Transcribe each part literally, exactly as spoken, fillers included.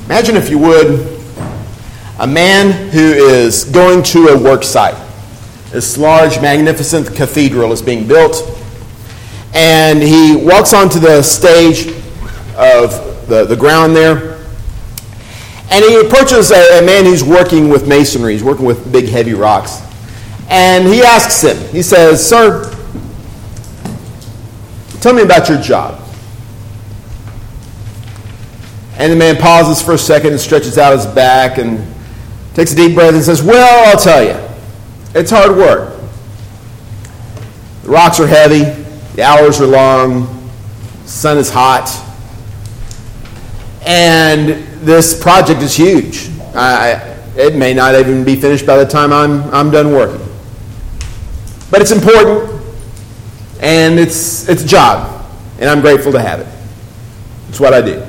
Imagine, if you would, a man who is going to a work site. This large, magnificent cathedral is being built, and he walks onto the stage of the, the ground there, and he approaches a, a man who's working with masonry. He's working with big, heavy rocks. And he asks him, he says, "Sir, tell me about your job." And the man pauses for a second and stretches out his back and takes a deep breath and says, "Well, I'll tell you. It's hard work. The rocks are heavy. The hours are long. The sun is hot. And this project is huge. I, it may not even be finished by the time I'm, I'm done working. But it's important, and it's, it's a job, and I'm grateful to have it. It's what I do."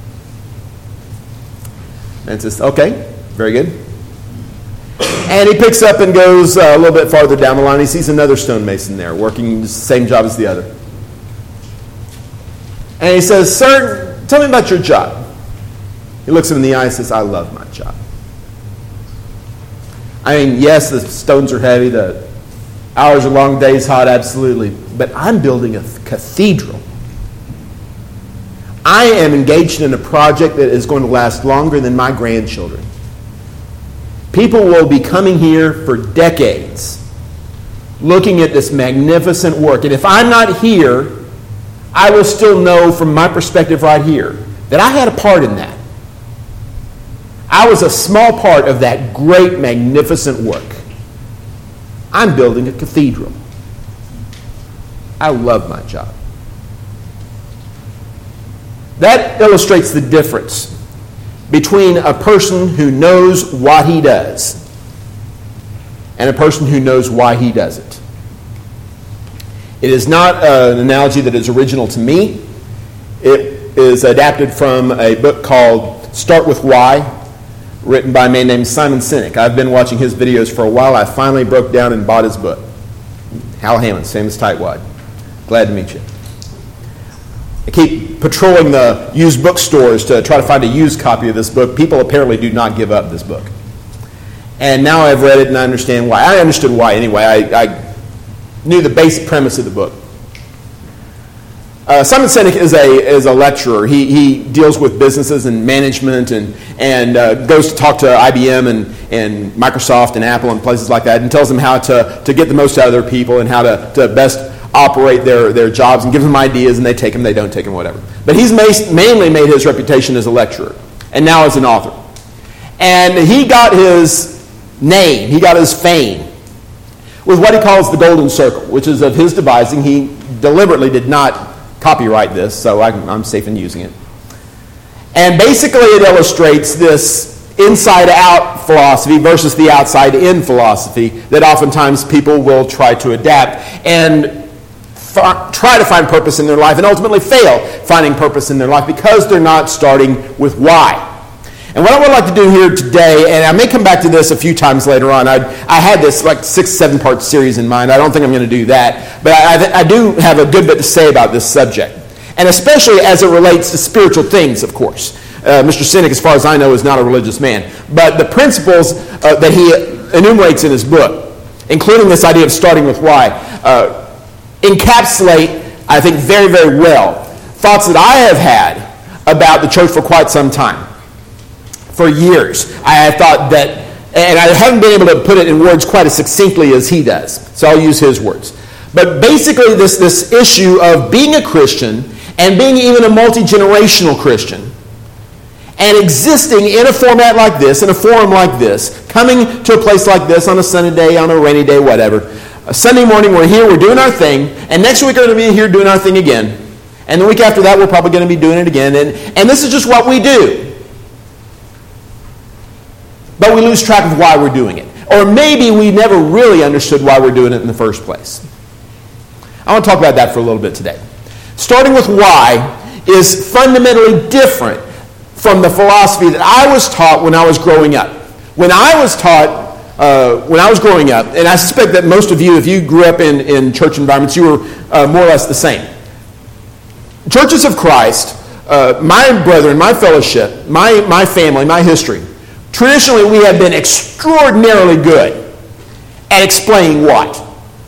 And says, "Okay, very good." And he picks up and goes uh, a little bit farther down the line. He sees another stonemason there working the same job as the other. And he says, "Sir, tell me about your job." He looks him in the eye and says, "I love my job. I mean, yes, the stones are heavy, the hours are long, days hot, absolutely. But I'm building a cathedral. I am engaged in a project that is going to last longer than my grandchildren. People will be coming here for decades, looking at this magnificent work. And if I'm not here, I will still know from my perspective right here that I had a part in that. I was a small part of that great, magnificent work. I'm building a cathedral. I love my job." That illustrates the difference between a person who knows what he does and a person who knows why he does it. It is not an analogy that is original to me. It is adapted from a book called Start With Why, written by a man named Simon Sinek. I've been watching his videos for a while. I finally broke down and bought his book. Hal Hammond's famous tightwad. Glad to meet you. I keep patrolling the used bookstores to try to find a used copy of this book. People apparently do not give up this book. And now I've read it and I understand why. I understood why anyway. I, I knew the basic premise of the book. Uh, Simon Sinek is a is a lecturer. He he deals with businesses and management and and uh, goes to talk to I B M and, and Microsoft and Apple and places like that and tells them how to, to get the most out of their people and how to, to best operate their, their jobs, and gives them ideas, and they take them, they don't take them, whatever. But he's mainly made his reputation as a lecturer and now as an author. And he got his name, he got his fame with what he calls the Golden Circle, which is of his devising. He deliberately did not copyright this, so I, I'm safe in using it. And basically it illustrates this inside-out philosophy versus the outside-in philosophy that oftentimes people will try to adapt and f- try to find purpose in their life and ultimately fail finding purpose in their life because they're not starting with why. And what I would like to do here today, and I may come back to this a few times later on. I, I had this like six, seven-part series in mind. I don't think I'm going to do that. But I, I do have a good bit to say about this subject. And especially as it relates to spiritual things, of course. Uh, Mister Sinek, as far as I know, is not a religious man. But the principles uh, that he enumerates in his book, including this idea of starting with why, uh, encapsulate, I think, very, very well thoughts that I have had about the church for quite some time. For years, I have thought that, and I haven't been able to put it in words quite as succinctly as he does, so I'll use his words. But basically, this, this issue of being a Christian and being even a multi-generational Christian and existing in a format like this, in a forum like this, coming to a place like this on a sunny day, on a rainy day, whatever. A Sunday morning, we're here, we're doing our thing, and next week we're going to be here doing our thing again. And the week after that, we're probably going to be doing it again. And, and this is just what we do. But we lose track of why we're doing it. Or maybe we never really understood why we're doing it in the first place. I want to talk about that for a little bit today. Starting with why is fundamentally different from the philosophy that I was taught when I was growing up. When I was taught, uh, when I was growing up, and I suspect that most of you, if you grew up in, in church environments, you were uh, more or less the same. Churches of Christ uh, my brethren, my fellowship, my, my family, my history, traditionally we have been extraordinarily good at explaining what.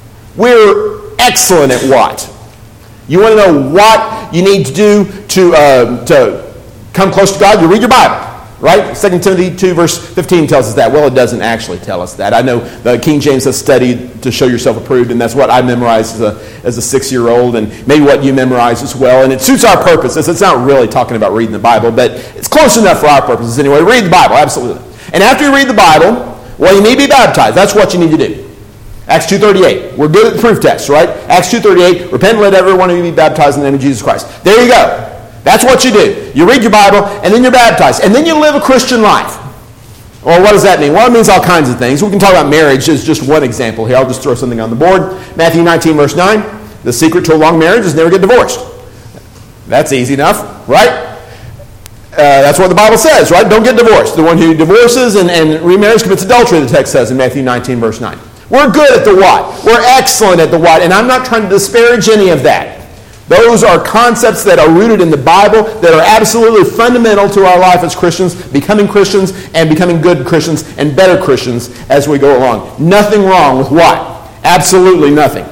We're excellent at what. You want to know what you need to do to, uh, to come close to God? You read your Bible. Right? Second Timothy two verse fifteen tells us that. Well, it doesn't actually tell us that. I know the King James says study to show yourself approved, and that's what I memorized as a, as a six-year-old, and maybe what you memorize as well. And it suits our purposes. It's not really talking about reading the Bible, but it's close enough for our purposes anyway. Read the Bible, absolutely. And after you read the Bible, well, you need to be baptized. That's what you need to do. Acts two thirty-eight. We're good at the proof text, right? Acts two thirty-eight. Repent and let every one of you be baptized in the name of Jesus Christ. There you go. That's what you do. You read your Bible, and then you're baptized. And then you live a Christian life. Well, what does that mean? Well, it means all kinds of things. We can talk about marriage as just one example here. I'll just throw something on the board. Matthew nineteen, verse nine. The secret to a long marriage is never get divorced. That's easy enough, right? Uh, that's what the Bible says, right? Don't get divorced. The one who divorces and, and remarries commits adultery, the text says in Matthew nineteen, verse nine. We're good at the what. We're excellent at the what. And I'm not trying to disparage any of that. Those are concepts that are rooted in the Bible that are absolutely fundamental to our life as Christians, becoming Christians and becoming good Christians and better Christians as we go along. Nothing wrong with what? Absolutely nothing.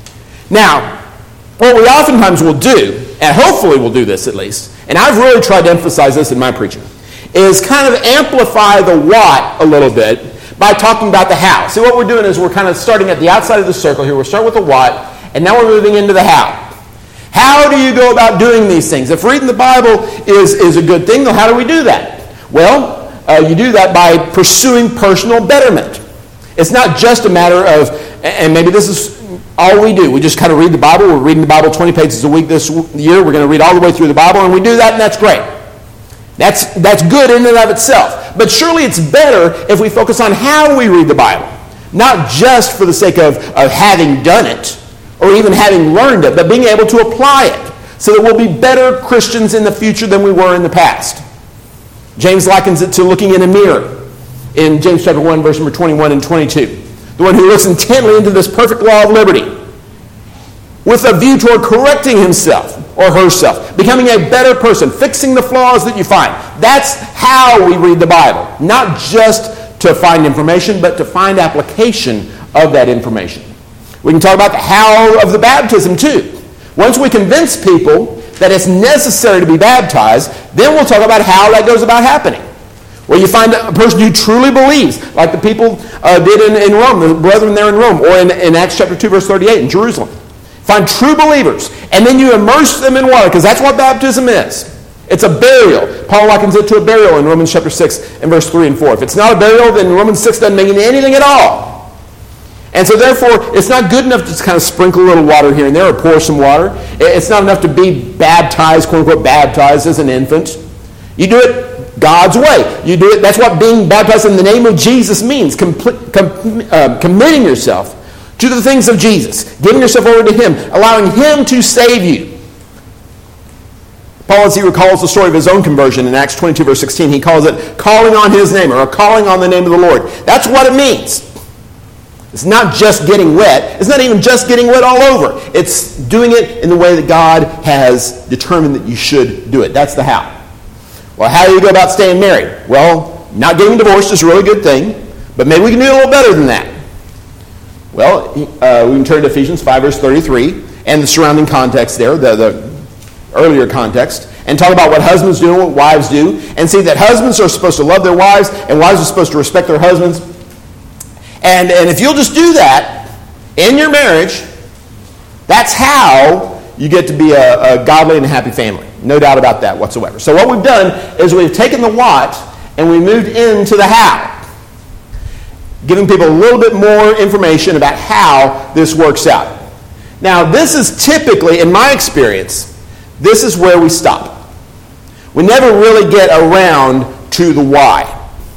Now, what we oftentimes will do, and hopefully we'll do this at least, and I've really tried to emphasize this in my preaching, is kind of amplify the what a little bit by talking about the how. See, what we're doing is we're kind of starting at the outside of the circle here. We're starting with the what, and now we're moving into the how. How do you go about doing these things? If reading the Bible is, is a good thing, then how do we do that? Well, uh, you do that by pursuing personal betterment. It's not just a matter of, and maybe this is all we do. We just kind of read the Bible. We're reading the Bible twenty pages a week this year. We're going to read all the way through the Bible, and we do that, and that's great. That's, that's good in and of itself. But surely it's better if we focus on how we read the Bible, not just for the sake of, of having done it, or even having learned it, but being able to apply it so that we'll be better Christians in the future than we were in the past. James likens it to looking in a mirror in James chapter one, verse number twenty-one and twenty-two. The one who looks intently into this perfect law of liberty with a view toward correcting himself or herself, becoming a better person, fixing the flaws that you find. That's how we read the Bible, not just to find information, but to find application of that information. We can talk about the how of the baptism too. Once we convince people that it's necessary to be baptized, then we'll talk about how that goes about happening. Where you find a person who truly believes, like the people uh, did in, in Rome, the brethren there in Rome, or in, in Acts chapter two, verse thirty-eight in Jerusalem. Find true believers, and then you immerse them in water, because that's what baptism is. It's a burial. Paul likens it to a burial in Romans chapter six and verse three and four. If it's not a burial, then Romans six doesn't mean anything at all. And so therefore, it's not good enough to just kind of sprinkle a little water here and there or pour some water. It's not enough to be baptized, quote unquote, baptized as an infant. You do it God's way. You do it. That's what being baptized in the name of Jesus means. Compl- com- uh, committing yourself to the things of Jesus. Giving yourself over to Him. Allowing Him to save you. Paul, as he recalls the story of his own conversion in Acts twenty-two, verse sixteen, he calls it calling on His name, or calling on the name of the Lord. That's what it means. It's not just getting wet. It's not even just getting wet all over. It's doing it in the way that God has determined that you should do it. That's the how. Well, how do you go about staying married? Well, not getting divorced is a really good thing, but maybe we can do a little better than that. Well, uh, we can turn to Ephesians five, verse thirty-three, and the surrounding context there, the, the earlier context, and talk about what husbands do and what wives do, and see that husbands are supposed to love their wives, and wives are supposed to respect their husbands. And, and if you'll just do that in your marriage, that's how you get to be a, a godly and a happy family. No doubt about that whatsoever. So what we've done is we've taken the what and we moved into the how. Giving people a little bit more information about how this works out. Now, this is typically, in my experience, this is where we stop. We never really get around to the why.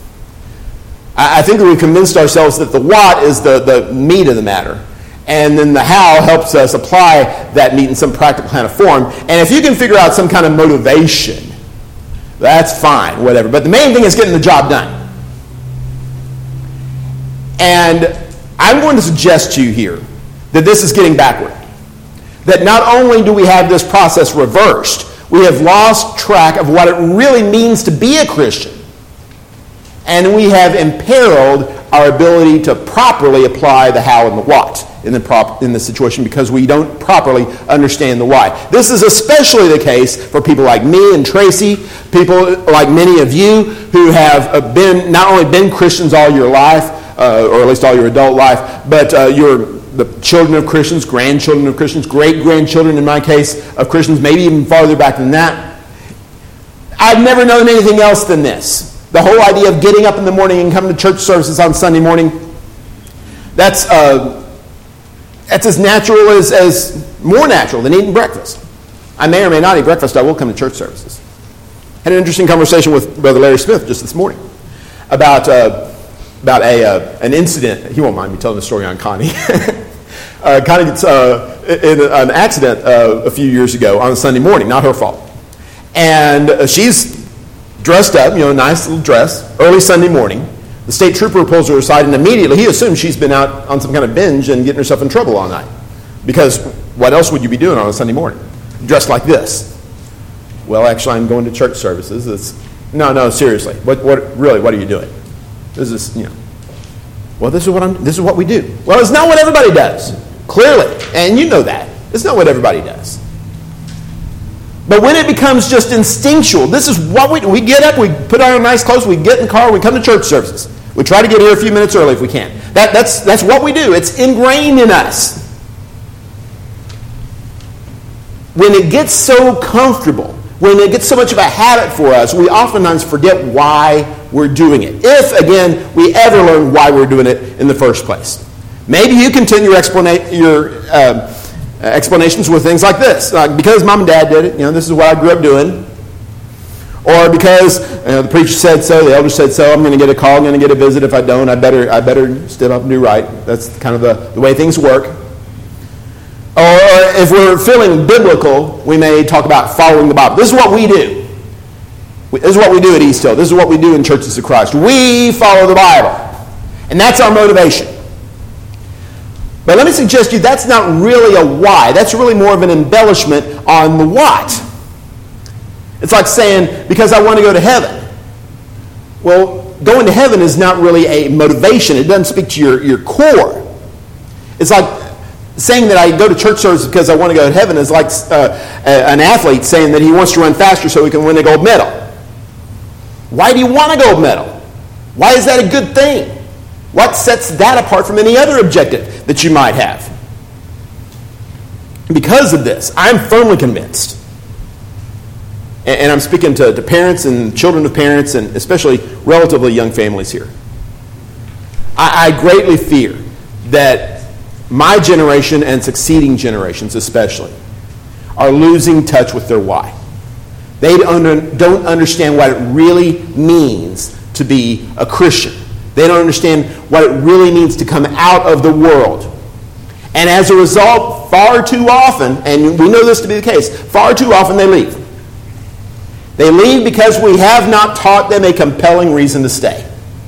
I think that we've convinced ourselves that the what is the, the meat of the matter. And then the how helps us apply that meat in some practical kind of form. And if you can figure out some kind of motivation, that's fine, whatever. But the main thing is getting the job done. And I'm going to suggest to you here that this is getting backward. That not only do we have this process reversed, we have lost track of what it really means to be a Christian. And we have imperiled our ability to properly apply the how and the what in the prop, in the situation because we don't properly understand the why. This is especially the case for people like me and Tracy, people like many of you who have been not only been Christians all your life, uh, or at least all your adult life, but uh, you're the children of Christians, grandchildren of Christians, great-grandchildren in my case of Christians, maybe even farther back than that. I've never known anything else than this. The whole idea of getting up in the morning and coming to church services on Sunday morning, that's uh, that's as natural as, as more natural than eating breakfast. I may or may not eat breakfast. I will come to church services. Had an interesting conversation with Brother Larry Smith just this morning about uh, about a uh, an incident. He won't mind me telling the story on Connie. uh, Connie gets uh, in an accident uh, a few years ago on a Sunday morning. Not her fault, and uh, she's dressed up, you know, a nice little dress, early Sunday morning. The state trooper pulls her aside, and immediately he assumes she's been out on some kind of binge and getting herself in trouble all night. Because what else would you be doing on a Sunday morning? Dressed like this. Well, actually, I'm going to church services. It's, no, no, seriously. What, what, really, what are you doing? This is, you know, well, this is what I'm, this is what we do. Well, it's not what everybody does, clearly. And you know that. It's not what everybody does. But when it becomes just instinctual, this is what we do. We get up, we put on our nice clothes, we get in the car, we come to church services. We try to get here a few minutes early if we can. That, that's, that's what we do. It's ingrained in us. When it gets so comfortable, when it gets so much of a habit for us, we oftentimes forget why we're doing it. If, again, we ever learn why we're doing it in the first place. Maybe you continue your explanation, your... Uh, Uh, explanations were things like this. Like, because mom and dad did it, you know, this is what I grew up doing. Or because you know, the preacher said so, the elder said so, I'm going to get a call, I'm going to get a visit. If I don't, I better I better step up and do right. That's kind of the, the way things work. Or if we're feeling biblical, we may talk about following the Bible. This is what we do. This is what we do at East Hill. This is what we do in Churches of Christ. We follow the Bible. And that's our motivation. But let me suggest to you that's not really a why. That's really more of an embellishment on the what. It's like saying, because I want to go to heaven. Well, going to heaven is not really a motivation. It doesn't speak to your, your core. It's like saying that I go to church service because I want to go to heaven is like uh, an athlete saying that he wants to run faster so he can win a gold medal. Why do you want a gold medal? Why is that a good thing? What sets that apart from any other objective that you might have? Because of this, I'm firmly convinced, and I'm speaking to, to parents and children of parents and especially relatively young families here, I, I greatly fear that my generation and succeeding generations especially are losing touch with their why. They don't, don't understand what it really means to be a Christian. They don't understand what it really means to come out of the world. And as a result, far too often, and we know this to be the case, far too often they leave. They leave because we have not taught them a compelling reason to stay.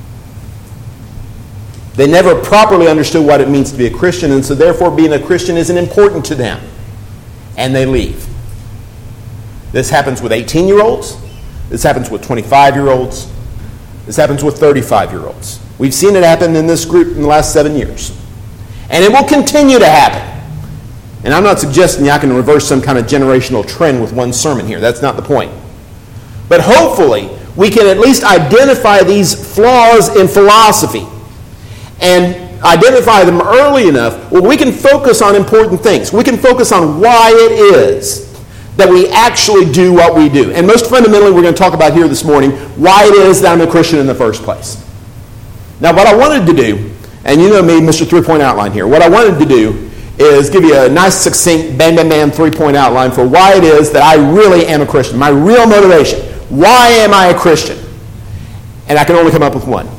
They never properly understood what it means to be a Christian, and so therefore being a Christian isn't important to them. And they leave. This happens with eighteen-year-olds. This happens with twenty-five-year-olds. This happens with thirty-five-year-olds. We've seen it happen in this group in the last seven years. And it will continue to happen. And I'm not suggesting I can reverse some kind of generational trend with one sermon here. That's not the point. But hopefully, we can at least identify these flaws in philosophy and identify them early enough where we can focus on important things. We can focus on why it is that we actually do what we do. And most fundamentally, we're going to talk about here this morning why it is that I'm a Christian in the first place. Now, what I wanted to do, and you know me, Mister Three-Point Outline here, what I wanted to do is give you a nice, succinct, bam, bam, bam, three-point outline for why it is that I really am a Christian, my real motivation. Why am I a Christian? And I can only come up with one.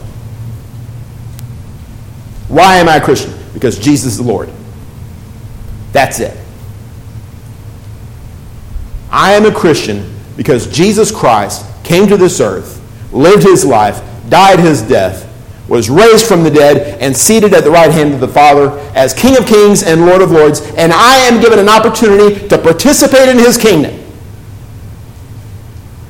Why am I a Christian? Because Jesus is the Lord. That's it. I am a Christian because Jesus Christ came to this earth, lived his life, died his death, was raised from the dead, and seated at the right hand of the Father as King of Kings and Lord of Lords, and I am given an opportunity to participate in his kingdom.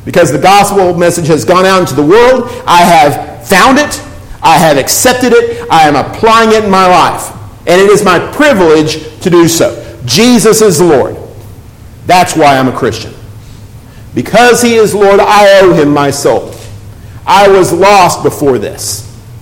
Because the gospel message has gone out into the world, I have found it, I have accepted it, I am applying it in my life. And it is my privilege to do so. Jesus is Lord. That's why I'm a Christian. Because he is Lord, I owe him my soul. I was lost before this.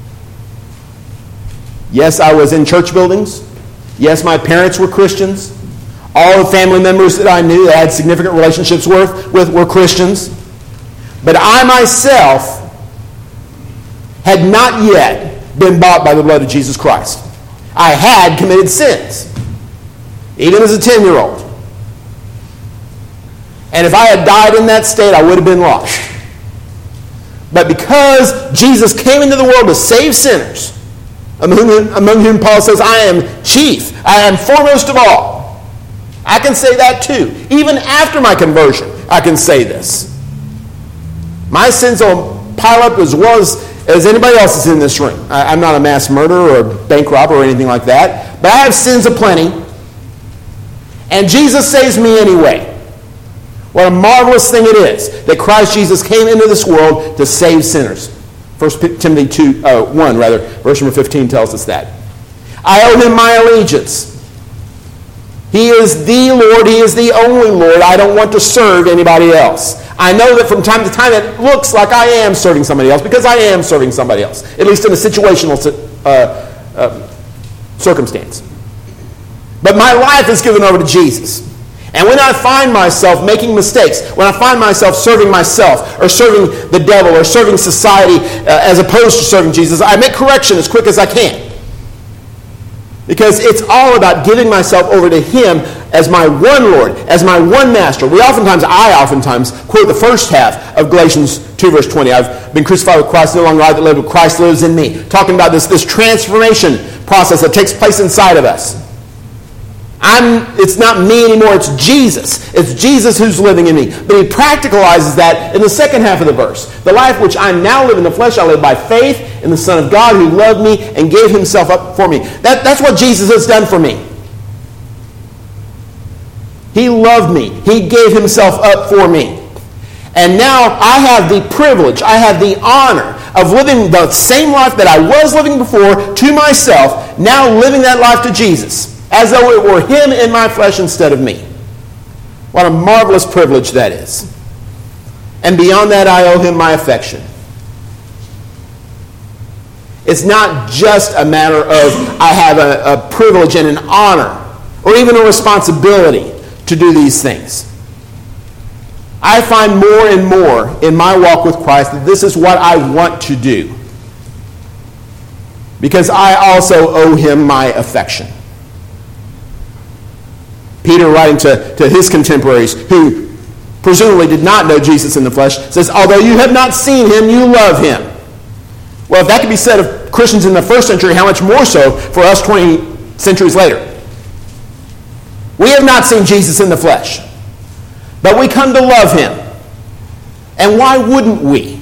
Yes, I was in church buildings. Yes, my parents were Christians. All the family members that I knew that I had significant relationships with, with were Christians. But I myself had not yet been bought by the blood of Jesus Christ. I had committed sins, even as a ten-year-old. And if I had died in that state, I would have been lost. But because Jesus came into the world to save sinners, among whom, among whom Paul says, I am chief, I am foremost of all. I can say that too. Even after my conversion, I can say this. My sins will pile up as well as, as anybody else's in this room. I, I'm not a mass murderer or a bank robber or anything like that. But I have sins aplenty. And Jesus saves me anyway. What a marvelous thing it is that Christ Jesus came into this world to save sinners. First Timothy two, uh, one, rather, verse number fifteen tells us that. I owe him my allegiance. He is the Lord. He is the only Lord. I don't want to serve anybody else. I know that from time to time it looks like I am serving somebody else because I am serving somebody else, at least in a situational uh, uh, circumstance. But my life is given over to Jesus. And when I find myself making mistakes, when I find myself serving myself or serving the devil or serving society uh, as opposed to serving Jesus, I make correction as quick as I can. Because it's all about giving myself over to him as my one Lord, as my one master. We oftentimes, I oftentimes, quote the first half of Galatians two verse twenty. I've been crucified with Christ, no longer I that live, but Christ lives in me. Talking about this, this transformation process that takes place inside of us. I'm, it's not me anymore, it's Jesus. It's Jesus who's living in me. But he practicalizes that in the second half of the verse. The life which I now live in the flesh, I live by faith in the Son of God who loved me and gave himself up for me. That, that's what Jesus has done for me. He loved me. He gave himself up for me. And now I have the privilege, I have the honor of living the same life that I was living before to myself, now living that life to Jesus. As though it were him in my flesh instead of me. What a marvelous privilege that is. And beyond that, I owe him my affection. It's not just a matter of I have a, a privilege and an honor or even a responsibility to do these things. I find more and more in my walk with Christ that this is what I want to do. Because I also owe him my affection. Peter, writing to, to his contemporaries, who presumably did not know Jesus in the flesh, says, although you have not seen him, you love him. Well, if that could be said of Christians in the first century, how much more so for us twenty centuries later? We have not seen Jesus in the flesh, but we come to love him. And why wouldn't we?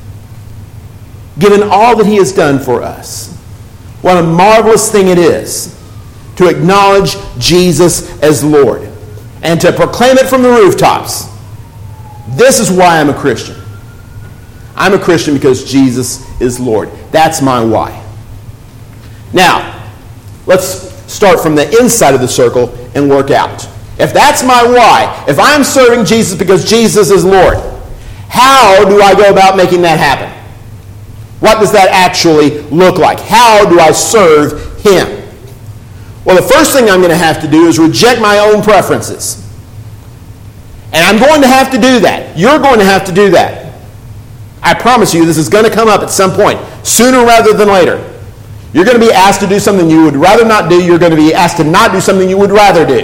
Given all that he has done for us. What a marvelous thing it is to acknowledge Jesus as Lord and to proclaim it from the rooftops. This is why I'm a Christian. I'm a Christian because Jesus is Lord. That's my why. Now, let's start from the inside of the circle and work out. If that's my why, if I'm serving Jesus because Jesus is Lord, how do I go about making that happen? What does that actually look like? How do I serve him? Well, the first thing I'm going to have to do is reject my own preferences. And I'm going to have to do that. You're going to have to do that. I promise you this is going to come up at some point, sooner rather than later. You're going to be asked to do something you would rather not do. You're going to be asked to not do something you would rather do.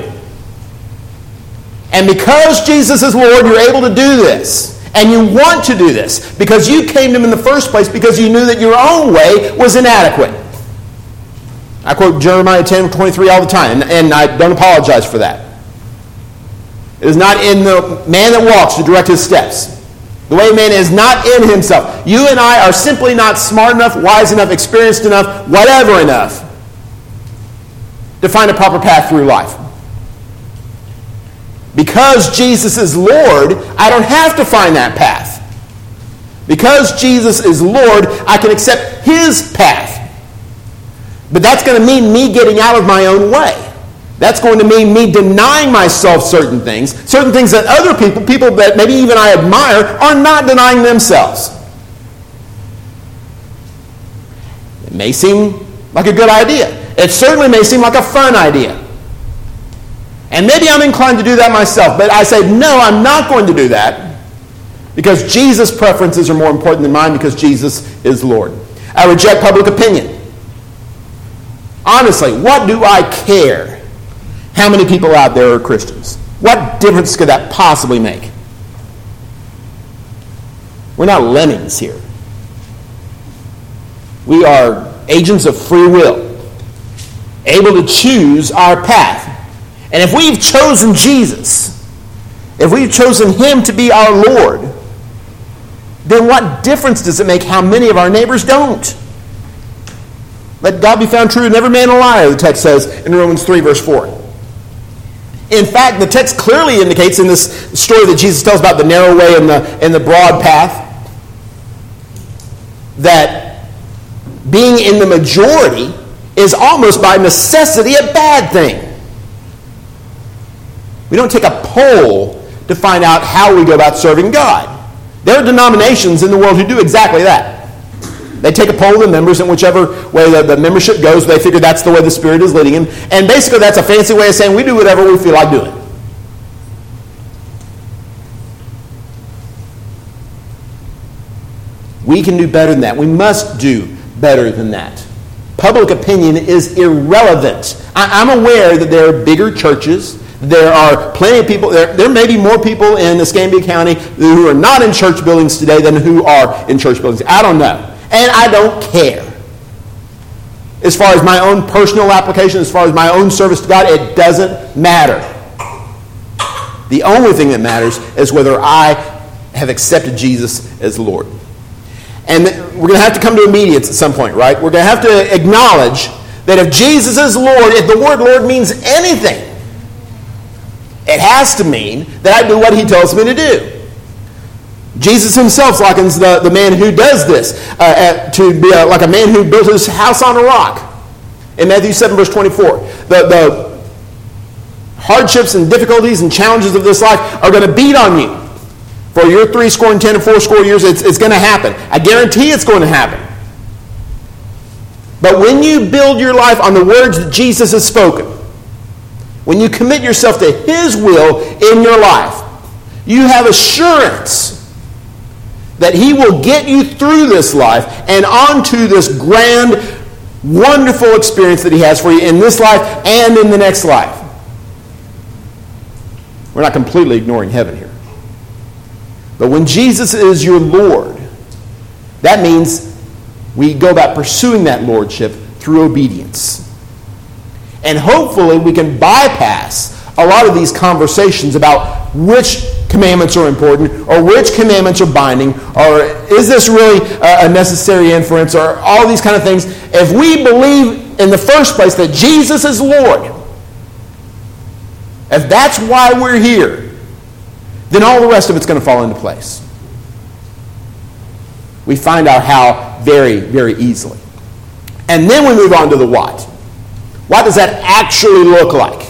And because Jesus is Lord, you're able to do this. And you want to do this because you came to him in the first place because you knew that your own way was inadequate. I quote Jeremiah ten twenty-three all the time, and, and I don't apologize for that. It is not in the man that walks to direct his steps. The way man is not in himself. You and I are simply not smart enough, wise enough, experienced enough, whatever enough to find a proper path through life. Because Jesus is Lord, I don't have to find that path. Because Jesus is Lord, I can accept his path. But that's going to mean me getting out of my own way. That's going to mean me denying myself certain things, certain things that other people, people that maybe even I admire, are not denying themselves. It may seem like a good idea. It certainly may seem like a fun idea. And maybe I'm inclined to do that myself, but I say, no, I'm not going to do that because Jesus' preferences are more important than mine because Jesus is Lord. I reject public opinion. Honestly, what do I care how many people out there are Christians? What difference could that possibly make? We're not lemmings here. We are agents of free will, able to choose our path. And if we've chosen Jesus, if we've chosen him to be our Lord, then what difference does it make how many of our neighbors don't? Let God be found true and every man a liar, the text says in Romans three, verse four. In fact, the text clearly indicates in this story that Jesus tells about the narrow way and the, and the broad path that being in the majority is almost by necessity a bad thing. We don't take a poll to find out how we go about serving God. There are denominations in the world who do exactly that. They take a poll of the members, and whichever way the, the membership goes, they figure that's the way the Spirit is leading them. And basically that's a fancy way of saying we do whatever we feel like doing. We can do better than that. We must do better than that. Public opinion is irrelevant. I, I'm aware that there are bigger churches. There are plenty of people, there, there may be more people in Escambia County who are not in church buildings today than who are in church buildings. I don't know. And I don't care. As far as my own personal application, as far as my own service to God, it doesn't matter. The only thing that matters is whether I have accepted Jesus as Lord. And we're going to have to come to immediates at some point, right? We're going to have to acknowledge that if Jesus is Lord, if the word Lord means anything, it has to mean that I do what he tells me to do. Jesus himself likens the, the man who does this uh, uh, to be a, like a man who built his house on a rock. In Matthew seven, verse twenty-four. The, the hardships and difficulties and challenges of this life are going to beat on you. For your three score and ten and four score years, it's, it's going to happen. I guarantee it's going to happen. But when you build your life on the words that Jesus has spoken, when you commit yourself to his will in your life, you have assurance that he will get you through this life and onto this grand, wonderful experience that he has for you in this life and in the next life. We're not completely ignoring heaven here. But when Jesus is your Lord, that means we go about pursuing that lordship through obedience. And hopefully we can bypass a lot of these conversations about which commandments are important or which commandments are binding or is this really a necessary inference or all these kind of things. If we believe in the first place that Jesus is Lord, if that's why we're here, then all the rest of it's going to fall into place. We find out how very, very easily. And then we move on to the what. What does that actually look like?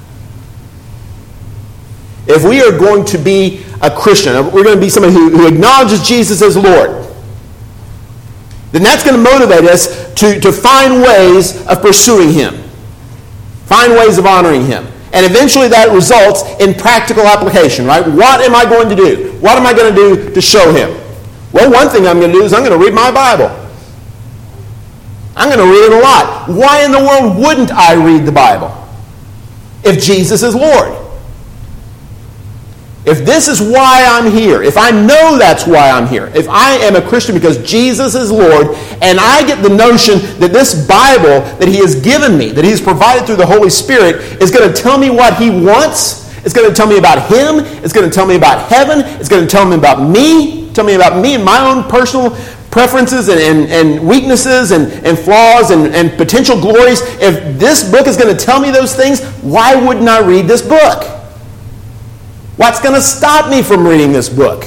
If we are going to be a Christian, we're going to be somebody who, who acknowledges Jesus as Lord, then that's going to motivate us to, to find ways of pursuing him. Find ways of honoring him. And eventually that results in practical application, right? What am I going to do? What am I going to do to show him? Well, one thing I'm going to do is I'm going to read my Bible. I'm going to read it a lot. Why in the world wouldn't I read the Bible if Jesus is Lord? If this is why I'm here, if I know that's why I'm here, if I am a Christian because Jesus is Lord, and I get the notion that this Bible that he has given me, that he has provided through the Holy Spirit, is going to tell me what he wants, it's going to tell me about him, it's going to tell me about heaven, it's going to tell me about me, tell me about me and my own personal preferences and, and, and weaknesses and, and flaws and, and potential glories. If this book is going to tell me those things, why wouldn't I read this book? What's going to stop me from reading this book?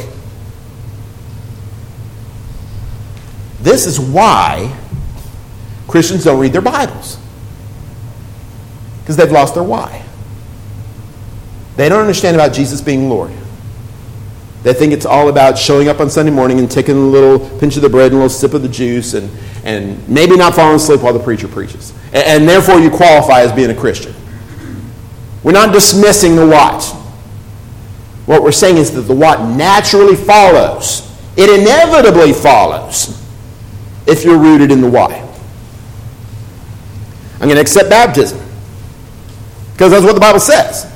This is why Christians don't read their Bibles. Because they've lost their why. They don't understand about Jesus being Lord. They think it's all about showing up on Sunday morning and taking a little pinch of the bread and a little sip of the juice and, and maybe not falling asleep while the preacher preaches. And, and therefore you qualify as being a Christian. We're not dismissing the what. What we're saying is that the what naturally follows. It inevitably follows if you're rooted in the why. I'm going to accept baptism because that's what the Bible says.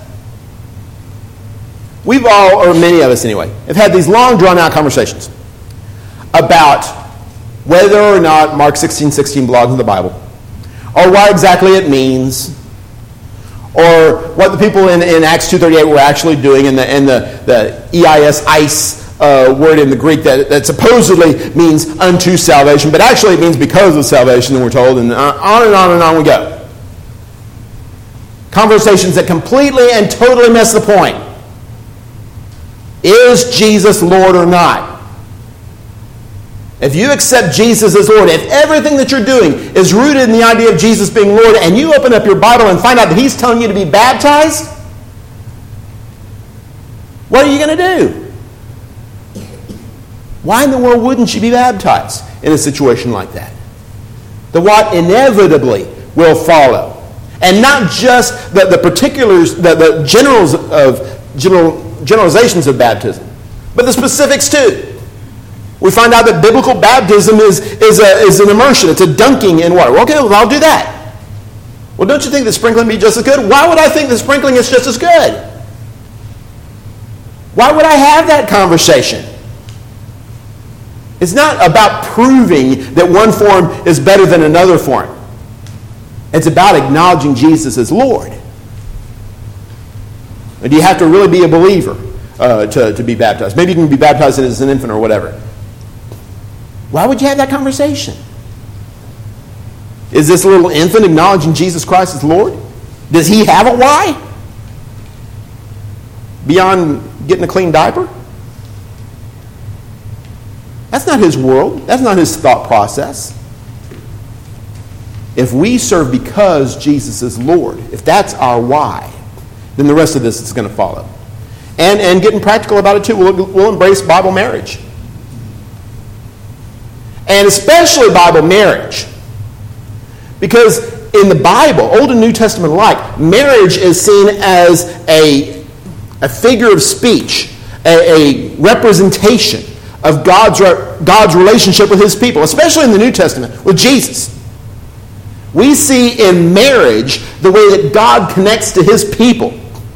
We've all, or many of us anyway, have had these long drawn-out conversations about whether or not Mark sixteen sixteen belongs in the Bible, or what exactly it means, or what the people in, in Acts two thirty-eight were actually doing, and the, and the, the E I S, ice uh, word in the Greek that, that supposedly means unto salvation, but actually it means because of salvation, and we're told, and on and on and on we go. Conversations that completely and totally miss the point. Is Jesus Lord or not? If you accept Jesus as Lord, if everything that you're doing is rooted in the idea of Jesus being Lord, and you open up your Bible and find out that He's telling you to be baptized, what are you going to do? Why in the world wouldn't you be baptized in a situation like that? The what inevitably will follow. And not just the, the particulars, the, the generals of general generalizations of baptism, but the specifics too. We find out that biblical baptism is, is, a, is an immersion. It's a dunking in water. Well, okay, well, I'll do that. Well, don't you think that sprinkling would be just as good? Why would I think that sprinkling is just as good? Why would I have that conversation? It's not about proving that one form is better than another form. It's about acknowledging Jesus as Lord. Do you have to really be a believer uh, to, to be baptized? Maybe you can be baptized as an infant or whatever. Why would you have that conversation? Is this little infant acknowledging Jesus Christ as Lord? Does he have a why? Beyond getting a clean diaper? That's not his world. That's not his thought process. If we serve because Jesus is Lord, if that's our why, then the rest of this is going to follow. And and getting practical about it too, we'll, we'll embrace Bible marriage. And especially Bible marriage. Because in the Bible, Old and New Testament alike, marriage is seen as a, a figure of speech, a, a representation of God's, God's relationship with his people, especially in the New Testament, with Jesus. We see in marriage the way that God connects to his people.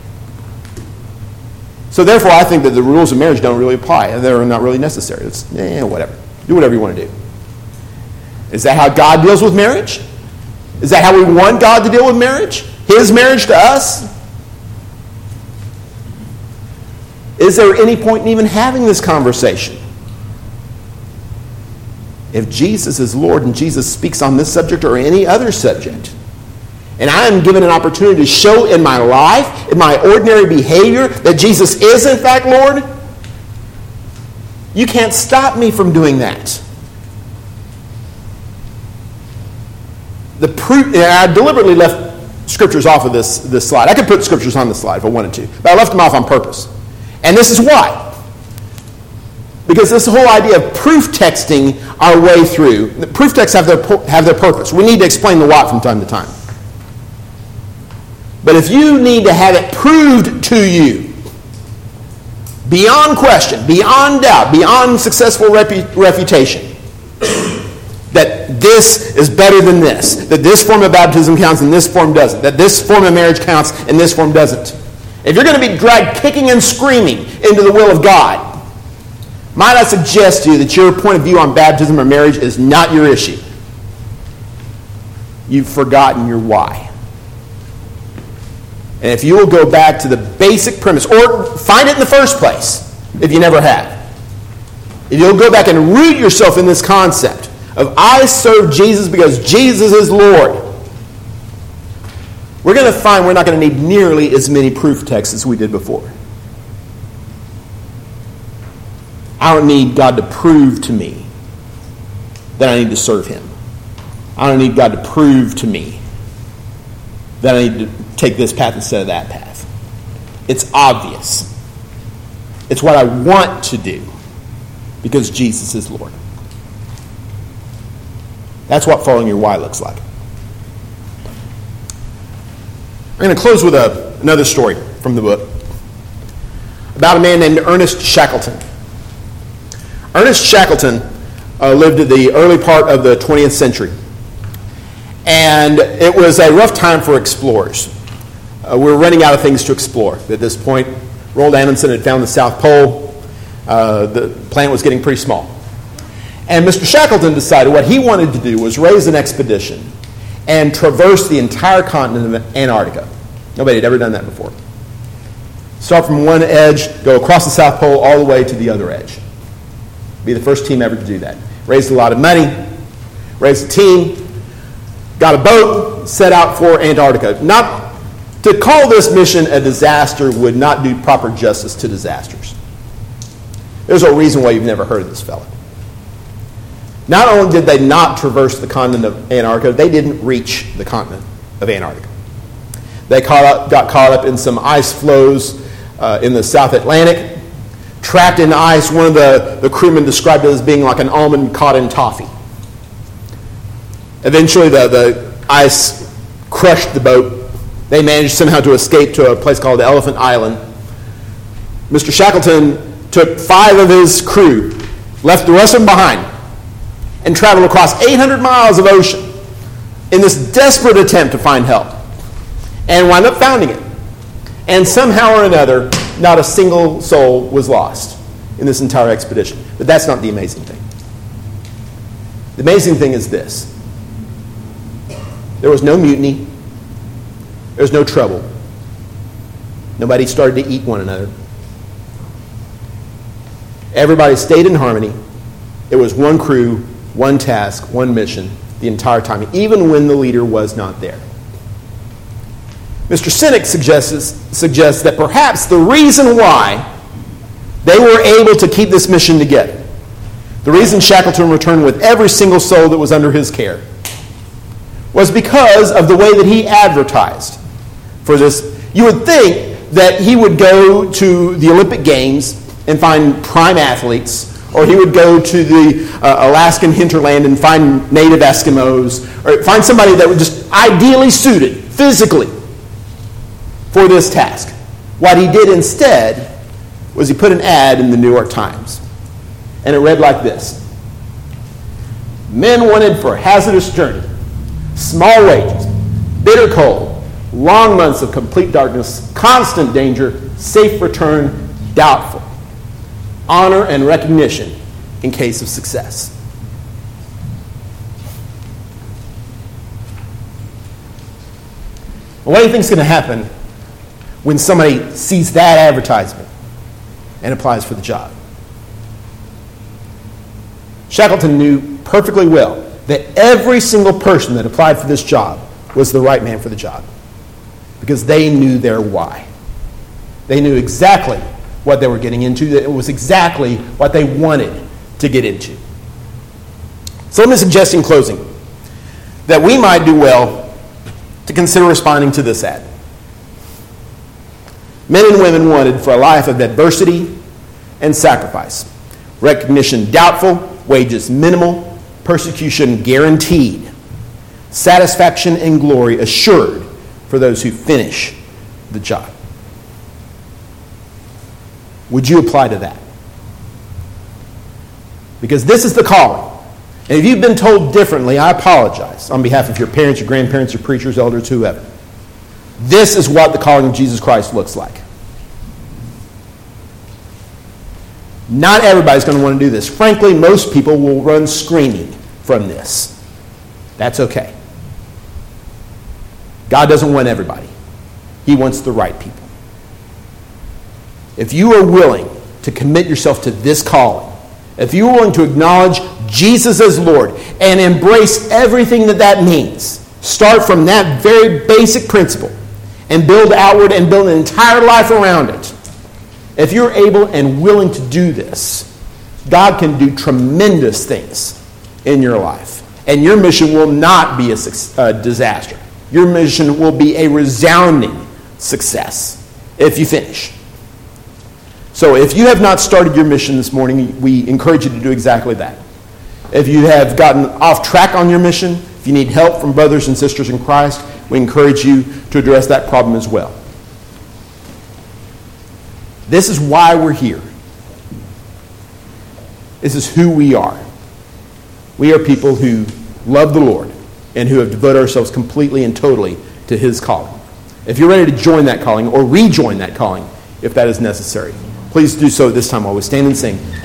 So therefore, I think that the rules of marriage don't really apply. They're not really necessary. It's, eh, whatever. Do whatever you want to do. Is that how God deals with marriage? Is that how we want God to deal with marriage? His marriage to us? Is there any point in even having this conversation? If Jesus is Lord and Jesus speaks on this subject or any other subject, and I am given an opportunity to show in my life, in my ordinary behavior, that Jesus is in fact Lord, you can't stop me from doing that. The proof, I deliberately left scriptures off of this, this slide. I could put scriptures on the slide if I wanted to, but I left them off on purpose. And this is why. Because this whole idea of proof texting our way through, the proof texts have their, have their purpose. We need to explain the what from time to time. But if you need to have it proved to you, beyond question, beyond doubt, beyond successful repu- refutation, that this is better than this, that this form of baptism counts and this form doesn't, that this form of marriage counts and this form doesn't. If you're going to be dragged kicking and screaming into the will of God, might I suggest to you that your point of view on baptism or marriage is not your issue. You've forgotten your why. And if you will go back to the basic premise, or find it in the first place, if you never have. If you'll go back and root yourself in this concept of I serve Jesus because Jesus is Lord, we're going to find we're not going to need nearly as many proof texts as we did before. I don't need God to prove to me that I need to serve him. I don't need God to prove to me that I need to take this path instead of that path. It's obvious. It's what I want to do because Jesus is Lord. That's what following your why looks like. I'm going to close with a, another story from the book about a man named Ernest Shackleton. Ernest Shackleton uh, lived at the early part of the twentieth century. And it was a rough time for explorers. Uh, we were running out of things to explore. At this point, Roald Amundsen had found the South Pole. Uh, the planet was getting pretty small. And Mister Shackleton decided what he wanted to do was raise an expedition and traverse the entire continent of Antarctica. Nobody had ever done that before. Start from one edge, go across the South Pole all the way to the other edge. Be the first team ever to do that. Raised a lot of money, raised a team, got a boat, set out for Antarctica. Not to call this mission a disaster would not do proper justice to disasters. There's a reason why you've never heard of this fellow. Not only did they not traverse the continent of Antarctica, they didn't reach the continent of Antarctica. They caught up, got caught up in some ice floes uh, in the South Atlantic. Trapped in ice, one of the, the crewmen described it as being like an almond caught in toffee. Eventually, the, the ice crushed the boat. They managed somehow to escape to a place called Elephant Island. Mister Shackleton took five of his crew, left the rest of them behind, and traveled across eight hundred miles of ocean in this desperate attempt to find help, and wound up finding it. And somehow or another, not a single soul was lost in this entire expedition. But that's not the amazing thing. The amazing thing is this. There was no mutiny. There was no trouble. Nobody started to eat one another. Everybody stayed in harmony. It was one crew, one task, one mission the entire time, even when the leader was not there. Mister Sinek suggests, suggests that perhaps the reason why they were able to keep this mission together, the reason Shackleton returned with every single soul that was under his care, was because of the way that he advertised for this. You would think that he would go to the Olympic Games and find prime athletes, or he would go to the uh, Alaskan hinterland and find native Eskimos, or find somebody that was just ideally suited physically for this task. What he did instead was he put an ad in the New York Times. And it read like this. Men wanted for hazardous journey, small wages, bitter cold, long months of complete darkness, constant danger, safe return, doubtful. Honor and recognition in case of success. Well, what do you think is going to happen when somebody sees that advertisement and applies for the job? Shackleton knew perfectly well that every single person that applied for this job was the right man for the job because they knew their why. They knew exactly what they were getting into. It was exactly what they wanted to get into. So let me suggest in closing that we might do well to consider responding to this ad. Men and women wanted for a life of adversity and sacrifice. Recognition doubtful, wages minimal, persecution guaranteed. Satisfaction and glory assured for those who finish the job. Would you apply to that? Because this is the calling. And if you've been told differently, I apologize on behalf of your parents, your grandparents, your preachers, elders, whoever. This is what the calling of Jesus Christ looks like. Not everybody's going to want to do this. Frankly, most people will run screaming from this. That's okay. God doesn't want everybody. He wants the right people. If you are willing to commit yourself to this calling, if you are willing to acknowledge Jesus as Lord and embrace everything that that means, start from that very basic principle and build outward and build an entire life around it. If you're able and willing to do this, God can do tremendous things in your life. And your mission will not be a uh, disaster. Your mission will be a resounding success if you finish. So if you have not started your mission this morning, we encourage you to do exactly that. If you have gotten off track on your mission, if you need help from brothers and sisters in Christ, we encourage you to address that problem as well. This is why we're here. This is who we are. We are people who love the Lord and who have devoted ourselves completely and totally to His calling. If you're ready to join that calling or rejoin that calling, if that is necessary, please do so at this time while we stand and sing.